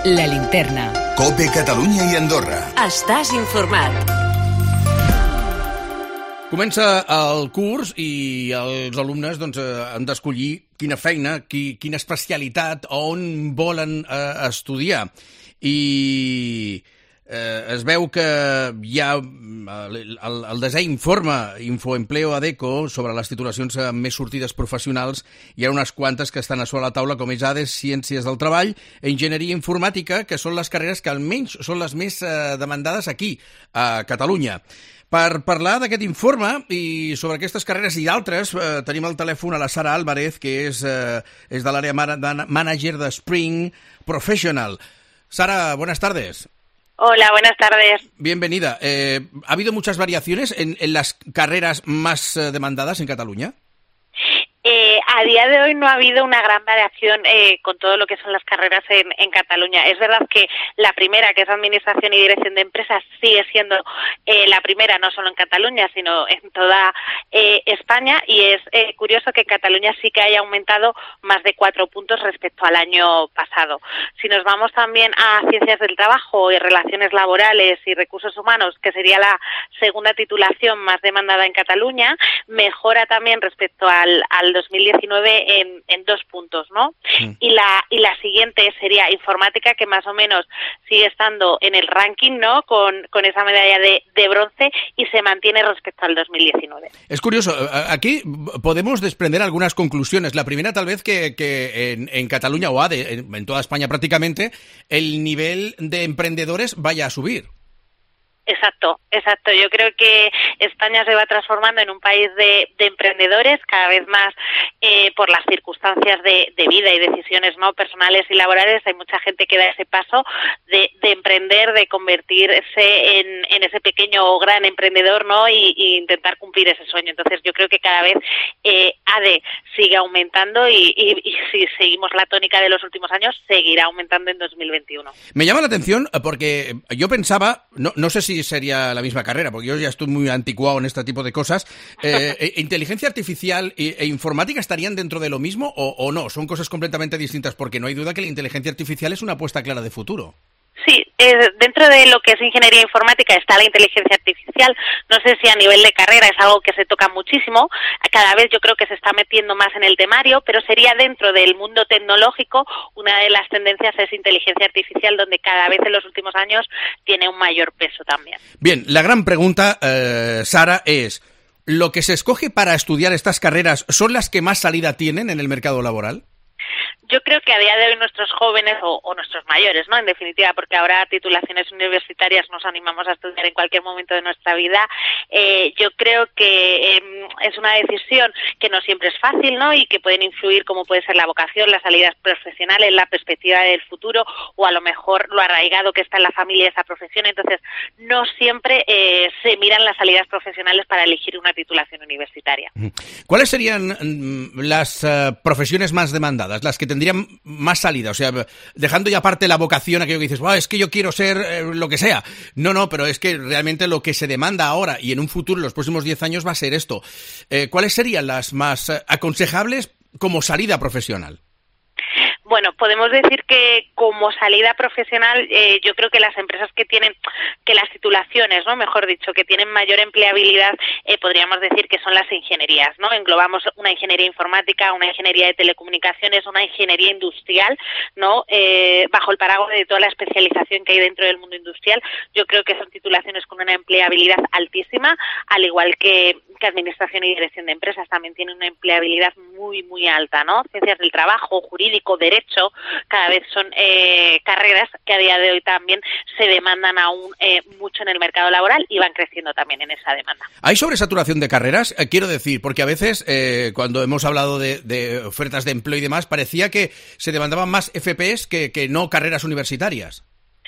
La Linterna. COPE Catalunya i Andorra. Estàs informat. Comença el curs i els alumnes han d'escollir quina feina, quina especialitat, on volen estudiar. I es veu que hi ha el DESE informa Infoempleo ADECO sobre les titulacions amb més sortides professionals. Hi ha unes quantes que estan a sobre la taula, com és ADES, Ciències del Treball, Enginyeria Informàtica, que són les carreres que almenys són les més demandades aquí, a Catalunya. Per parlar d'aquest informe i sobre aquestes carreres i d'altres, tenim al telèfon a la Sara Álvarez, que és de l'àrea manager de Spring Professional. Sara, buenas tardes. Hola, buenas tardes. Bienvenida. ¿Ha habido muchas variaciones en las carreras más demandadas en Cataluña? A día de hoy no ha habido una gran variación con todo lo que son las carreras en Cataluña. Es verdad que la primera, que es Administración y Dirección de Empresas, sigue siendo la primera no solo en Cataluña, sino en toda España, y es curioso que en Cataluña sí que haya aumentado más de 4 puntos respecto al año pasado. Si nos vamos también a Ciencias del Trabajo y Relaciones Laborales y Recursos Humanos, que sería la segunda titulación más demandada en Cataluña, mejora también respecto al 2019 en 2 puntos, ¿no? Y la siguiente sería Informática, que más o menos sigue estando en el ranking, ¿no? Con esa medalla de bronce, y se mantiene respecto al 2019. Es curioso, aquí podemos desprender algunas conclusiones. La primera, tal vez, que en Cataluña o en toda España prácticamente, el nivel de emprendedores vaya a subir. Exacto. Yo creo que España se va transformando en un país de emprendedores, cada vez más por las circunstancias de vida y decisiones no personales y laborales. Hay mucha gente que da ese paso de emprender, de convertirse en ese pequeño o gran emprendedor, ¿no? Y intentar cumplir ese sueño. Entonces yo creo que cada vez ADE sigue aumentando y si seguimos la tónica de los últimos años, seguirá aumentando en 2021. Me llama la atención porque yo pensaba, no sé si sería la misma carrera, porque yo ya estoy muy anticuado en este tipo de cosas. ¿Inteligencia artificial e informática estarían dentro de lo mismo o no? Son cosas completamente distintas, porque no hay duda que la inteligencia artificial es una apuesta clara de futuro. Sí, dentro de lo que es ingeniería informática está la inteligencia artificial. No sé si a nivel de carrera es algo que se toca muchísimo. Cada vez yo creo que se está metiendo más en el temario, pero sería dentro del mundo tecnológico. Una de las tendencias es inteligencia artificial, donde cada vez en los últimos años tiene un mayor peso también. Bien, la gran pregunta, Sara, es: ¿lo que se escoge para estudiar estas carreras son las que más salida tienen en el mercado laboral? Yo creo que a día de hoy nuestros jóvenes o nuestros mayores, ¿no? En definitiva, porque ahora titulaciones universitarias nos animamos a estudiar en cualquier momento de nuestra vida. Yo creo que es una decisión que no siempre es fácil, ¿no? Y que pueden influir, como puede ser la vocación, las salidas profesionales, la perspectiva del futuro, o a lo mejor lo arraigado que está en la familia esa profesión. Entonces, no siempre se miran las salidas profesionales para elegir una titulación universitaria. ¿Cuáles serían las profesiones más demandadas, las que tendrían más salida? O sea, dejando ya aparte la vocación, aquello que dices, es que yo quiero ser lo que sea. No, pero es que realmente lo que se demanda ahora y en un futuro, en los próximos 10 años, va a ser esto. ¿Cuáles serían las más aconsejables como salida profesional? Bueno, podemos decir que como salida profesional, yo creo que las empresas que las titulaciones, ¿no? Mejor dicho, que tienen mayor empleabilidad, podríamos decir que son las ingenierías, ¿no? Englobamos una ingeniería informática, una ingeniería de telecomunicaciones, una ingeniería industrial, ¿no? Bajo el paraguas de toda la especialización que hay dentro del mundo industrial. Yo creo que son titulaciones con una empleabilidad altísima, al igual que Administración y Dirección de Empresas también tiene una empleabilidad muy, muy alta, ¿no? Ciencias del Trabajo, Jurídico, Derecho, cada vez son carreras que a día de hoy también se demandan aún mucho en el mercado laboral y van creciendo también en esa demanda. ¿Hay sobresaturación de carreras? Quiero decir, porque a veces cuando hemos hablado de ofertas de empleo y demás, parecía que se demandaban más FPs que no carreras universitarias.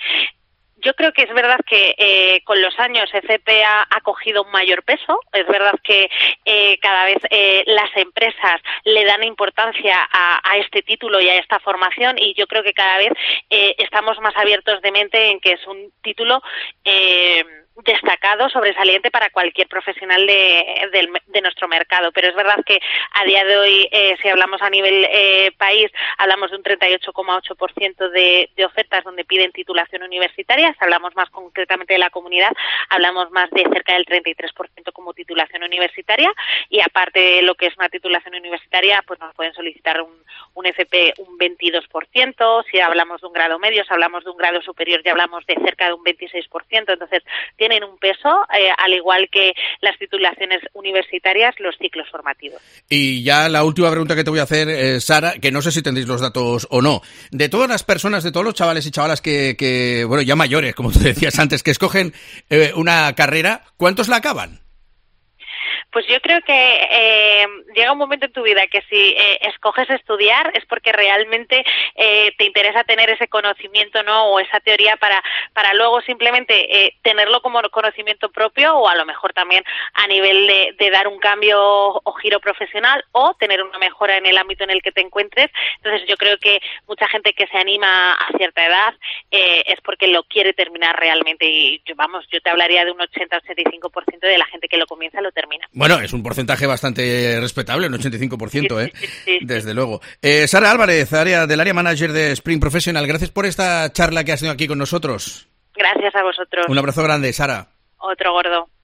Yo creo que es verdad que con los años FP ha cogido un mayor peso. Es verdad que cada vez las empresas le dan importancia a este título y a esta formación, y yo creo que cada vez estamos más abiertos de mente en que es un título destacado, sobresaliente para cualquier profesional de nuestro mercado. Pero es verdad que a día de hoy, si hablamos a nivel país, hablamos de un 38,8% de ofertas donde piden titulación universitaria. Si hablamos más concretamente de la comunidad, hablamos más de cerca del 33% como titulación universitaria, y aparte de lo que es una titulación universitaria, pues nos pueden solicitar un FP un 22%. Si hablamos de un grado medio, si hablamos de un grado superior, ya hablamos de cerca de un 26%. Entonces, tienen un peso, al igual que las titulaciones universitarias, los ciclos formativos. Y ya la última pregunta que te voy a hacer, Sara, que no sé si tendréis los datos o no. De todas las personas, de todos los chavales y chavalas que bueno, ya mayores, como tú decías antes, que escogen una carrera, ¿cuántos la acaban? Pues yo creo que llega un momento en tu vida que si escoges estudiar es porque realmente te interesa tener ese conocimiento, ¿no? O esa teoría para luego simplemente tenerlo como conocimiento propio, o a lo mejor también a nivel de dar un cambio o giro profesional, o tener una mejora en el ámbito en el que te encuentres. Entonces yo creo que mucha gente que se anima a cierta edad es porque lo quiere terminar realmente, y yo te hablaría de un 80-85% de la gente que lo comienza lo termina. Bueno, es un porcentaje bastante respetable, un 85%, ¿eh? Sí. Desde luego. Sara Álvarez, del área manager de Spring Professional, gracias por esta charla que has tenido aquí con nosotros. Gracias a vosotros. Un abrazo grande, Sara. Otro gordo.